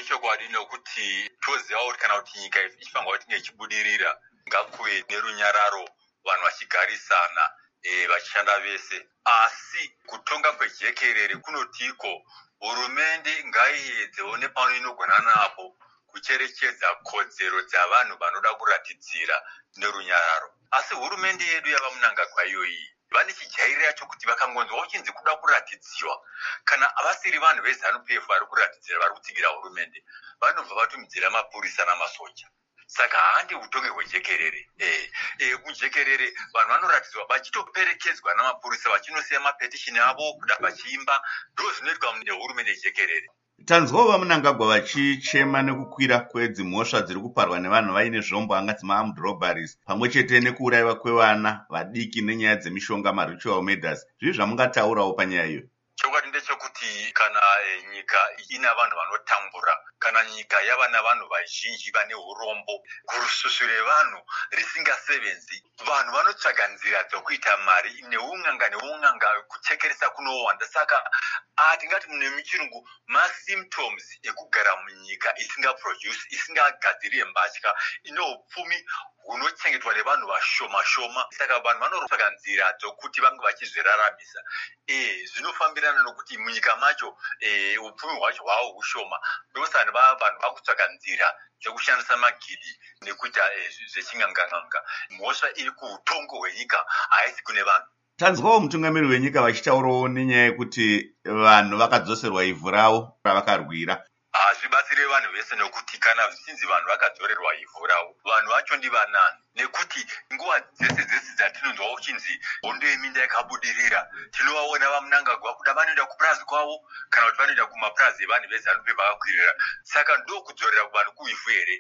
ndechokwadi nokuti toziva kuti kana kuti nyika ichifanga kuti inge ichibudirira ngakuve nerunyararo vanhu vachigarisana vachishanda vese. Asi kutonga kwejekerere kunotiko hurumende ngaiedzewo nepano inogona napo kucherechedza kodzero dzavanhu vanoda kuratidzira nerunyararo. Asi hurumende yedu yava munangagwa iyoyi vane chijairira chokuti vakangonzwa uchinzi kuda kuratidziwa kana avasiri vanhu veZANU-PF vari kuratidzira vari kutsigira hurumende vanobva vatumidzira mapurisa namasoja. Saka handi utonge hwejekerere. Kujekerere vanhu vanoratidzwa vachitoperekedzwa namapurisa vachinosiya mapetishini avo kuda vachiimba. Ndo zvinoitwa nehurumende yejekerere. Tanzwawo vamunangagwa vachichema nekukwira kwedzimhosva dziri kuparwa nevanhu vaine zvombo angati ma-armed robberies pamwe chete nekuurayiwa kwevana vadiki nenyaya dzemishonga ma-ritual murders. Zvizvi zvamungataurawo panyaya iyo? Chokwadi ndechekuti kana nyika ina vanhu vanotambura, kana nyika yava navanhu vazhinji vane urombo, gurususu revanhu risingasevenzi, vanhu vanotsvaga nzira dzokuita mari neun'anga kuchekeresa kunowanda. Saka tingati mune muchirungu ma-symptoms ekugara munyika isingagadziri mbatya ine upfumi hunochengetwa nevanhu vashoma. Saka vanhu vanotsvaga nzira dzokuti vange vachizviraramisa. Zvinofambirana nokuti munyika macho upfumi hwacho hwavo hushoma. Ndosaka vanhu vakutsvaga nzira dzekushandisa magidi nekuita zvechinganganga. Mhosva iri kuutongo hwenyika haisi kune vanhu. Tanzwawo mutungamiri wenyika vachitaurawo nenyaya yekuti vanhu vakadzoserwa ivhu ravo ravakarwira. Hazvibatsire vanhu vese nokuti kana zvichinzi vanhu vakadzorerwa ivhu ravo, vanhu vacho ndivanani? Nekuti nguva dzese dzatinonzwa uchinzi hondo yeminda yakabudirira, tinovaona vamunangagwa kuda vanoenda kupurazi kwavo kana kuti vanoenda kumapurazi evanhu veZANU-PF vakakwirira. Saka ndokudzorera vanhu kuivhu here?